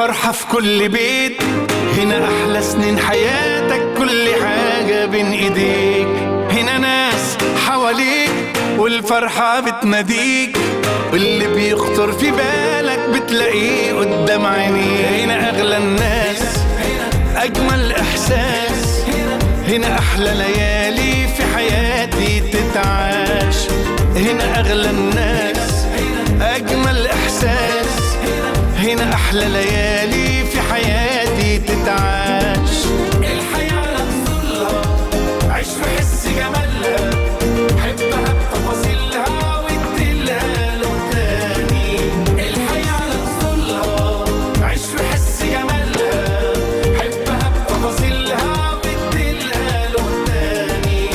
والفرحة في كل بيت. هنا أحلى سنين حياتك، كل حاجة بين إيديك. هنا ناس حواليك والفرحة بتناديك، واللي بيخطر في بالك بتلاقيه قدام عينيك. هنا أغلى الناس، أجمل إحساس، هنا أحلى ليالي في حياتي تتعاش. هنا أغلى الناس، أجمل إحساس، هنا أحلى ليالي في حياتي تتعاش. الحياة لا تظلها، عيش في حس جمالها، حبها بتفاصيلها واديلها لون تاني. الحياة لا تظلها، عيش في حس جمالها، حبها بتفاصيلها واديلها لون تاني.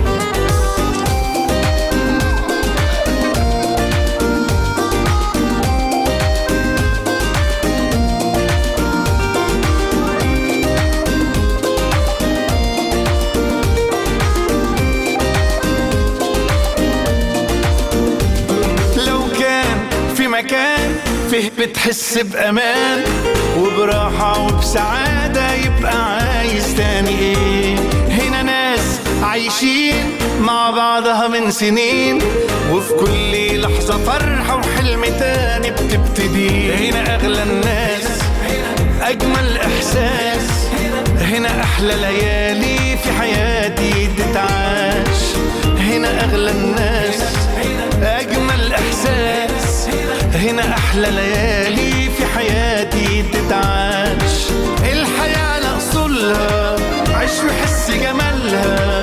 مكان فيه بتحس بأمان وبراحة وبسعادة، يبقى عايز تاني ايه؟ هنا ناس عايشين مع بعضها من سنين، وفي كل لحظة فرحة وحلم تاني بتبتدي. هنا أغلى الناس، أجمل إحساس، هنا أحلى ليالي في حياتي تتعاش. هنا أغلى الناس، أجمل إحساس، هنا أحلى ليالي في حياتي تتعاش. الحياة لأصولها، عيش وحس جمالها،